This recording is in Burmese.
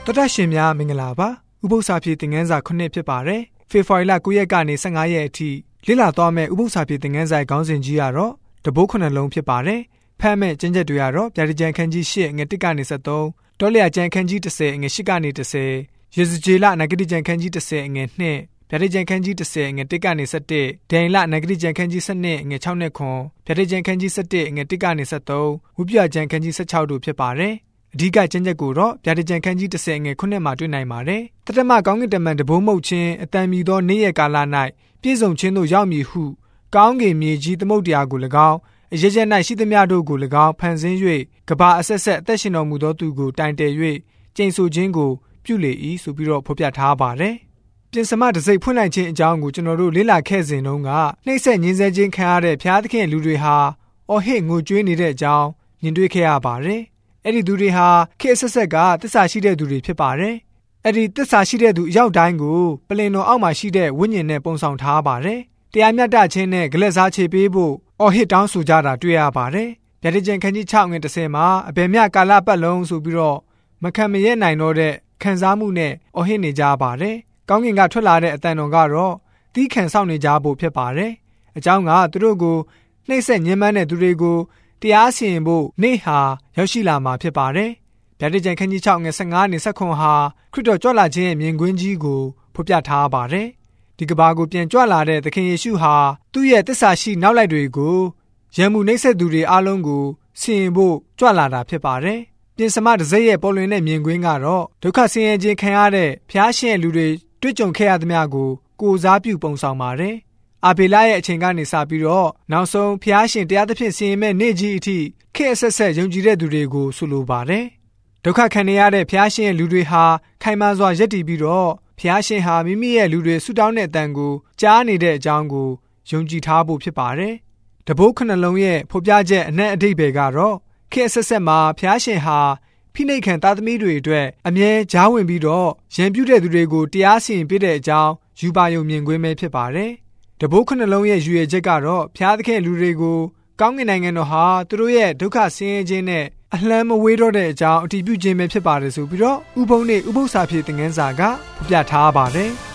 တော်တာရှင်များမင်္ဂလာပါဥပုသ္စာပြေသင်ခန်းစာ9ဖြစ်ပါတယ်ဖေဖော်ဝါရီလ9ရက်ကနေ15ရက်အထိလေ့လာသွားမယ့်ဥပုသ္စာပြေသင်ခန်းစာခေါင်းစဉ်ကြီးကတော့တဘိုး9လုံးဖြစ်ပါတယ်ဖတ်မဲ့ကျမ်းချက်တွေကတော့ဗျာဒိတ်ကျမ်းခန်းကြီး8ငွေ1ကနေ73တောလျာကျမ်းခန်းကြီး10ငွေ8ကနေ10ယေဇကျေလနဂတိကျမ်းခန်းကြီး10ငွေ2ဗျာဒိတ်ကျမ်းခန်းကြီး10ငွေ1ကနေ17ဒိန်လနဂတိကျမ်းခန်းကြီး12ငွေ6နဲ့9ဗျာဒိတ်ကျမ်းခန်းကြီး17ငွေ1ကနေ73ဝိပယကျမ်းခန်းကြီး16တို့ဖြစ်ပါတယ်အဓိကကျမ်းချက်ကိုတော့ဗျာဒိတ်ကျမ်းခန်းကြီး10ငွေ9မှာတွေ့နိုင်ပါတယ်တတမကောင်းကင်တမန်တဘိုးမှုတ်ခြင်းအတန်မီသောနေ့ရက်ကာလ၌ပြည့်စုံခြင်းတို့ရောက်မည်ဟုကောင်းကင်မြေကြီးသမုဒ္ဒရာကို၎င်းအရကျ၌ရှိသမျှတို့ကို၎င်းဖန်ဆင်း၍ကဘာအဆက်ဆက်အသက်ရှင်တော်မူသောသူကိုတိုင်တယ်၍ကျိန်ဆိုခြင်းကိုပြုလေ၏ဆိုပြီးတော့ဖော်ပြထားပါတယ်ပြင်စမတစိတ်ဖွင့်လိုက်ခြင်းအကြောင်းကိုကျွန်တော်တို့လေ့လာခဲ့စဉ်တုန်းကနှိမ့်ဆက်ညှင်းဆဲခြင်းခံရတဲ့ဘုရားသခင်လူတွေဟာအော်ဟစ်ငိုကြွေးနေတဲ့အကြောင်းမြင်တွေ့ခဲ့ရပါတယ်အဲ့ဒီသူတွေဟာခေတ်ဆက်ဆက်ကသစ္စာရှိတဲ့သူတွေဖြစ်ပါတယ်အဲ့ဒီသစ္စာရှိတဲ့သူအရောက်တိုင်းကိုပလင်တော်အောက်မှာရှိတဲ့ဝိညာဉ်နဲ့ပုံဆောင်ထားပါတယ်တရားမျှတခြင်းနဲ့ဂလက်စားချေပေးဖို့အော်ဟစ်တောင်းဆိုကြတာတွေ့ရပါတယ်ဗျာဒိတ်ကျမ်းခန်းကြီး6ငွေ30မှာအဘယ်မျှကာလပတ်လုံးဆိုပြီးတော့မခံမရဲနိုင်တော့တဲ့ခံစားမှုနဲ့အော်ဟစ်နေကြပါတယ်ကောင်းကင်ကထွက်လာတဲ့အတန်တော်ကတော့သီးခံဆောင်နေကြဖို့ဖြစ်ပါတယ်အကြောင်းကသူတို့ကိုနှိမ့်ဆက်ညှဉ်းပန်းတဲ့သူတွေကိုတရားစီရင်ဖို့နေ့ဟာရောက်ရှိလာမှာဖြစ်ပါတယ်ဗျာဒိတ်ကျမ်းခန်းကြီး6ငွေ15နဲ့19ဟာခရစ်တော်ကြွလာခြင်းရဲ့မြင်ကွင်းကြီးကိုဖော်ပြထားပါတယ်ဒီကဘာကိုပြန်ကြွလာတဲ့သခင်ယေရှုဟာသူ့ရဲ့သစ္စာရှိနောက်လိုက်တွေကိုရန်မှုနှိမ့်ဆက်သူတွေအားလုံးကိုစီရင်ဖို့ကြွလာတာဖြစ်ပါတယ်ပြင်စမတစိရဲ့ပေါ်လွင်တဲ့မြင်ကွင်းကတော့ဒုက္ခဆင်းရဲခြင်းခံရတဲ့ဖျားရှင်လူတွေတွေ့ကြုံခဲ့ရသမျှကိုစားပြုပုံဆောင်ပါတယ်အာဘေလရဲ့အချိန်ကနေစပြီးတော့နောက်ဆုံးဖျားရှင်တရားသဖြင့်စီရင်မဲ့နေ့ကြီးအထိခေတ်အဆက်ဆက်ယုံကြည်တဲ့သူတွေကိုဆိုလိုပါတယ်ဒုက္ခခံရတဲ့ဖျားရှင်ရဲ့လူတွေဟာခိုင်မာစွာယက်တည်ပြီးတော့ဖျားရှင်ဟာမိမိရဲ့လူတွေဆုတောင်းတဲ့အတန်ကိုကြားနေတဲ့အကြောင်းကိုယုံကြည်ထားဖို့ဖြစ်ပါတယ်တဘိုး9လုံးရဲ့ဖော်ပြချက်အနက်အဓိပ္ပာယ်ကတော့ခေတ်အဆက်ဆက်မှာဖျားရှင်ဟာဖိနှိပ်ခံသားသမီးတွေအတွက်အမြဲကြားဝင်ပြီးတော့ရန်ပြုတဲ့သူတွေကိုတရားစီရင်ပေးတဲ့အကြောင်းယူပါယုံမြင်ကွင်းပဲဖြစ်ပါတယ်တဘိုး9လုံးရဲ့ရည်ရွယ်ချက်ကတော့ဖျားသခင်လူတွေကိုကောင်းကင်နိုင်ငံတော်ဟာသူတို့ရဲ့ဒုက္ခဆင်းရဲခြင်းနဲ့အလှမ်းမဝေးတော့တဲ့အကြောင်းအတည်ပြုခြင်းပဲဖြစ်ပါတယ်ဆိုပြီးတော့ဥပုံနဲ့ဥပု္ပ္ပစာဖြစ်တဲ့ငန်းစာကဖော်ပြထားပါတယ်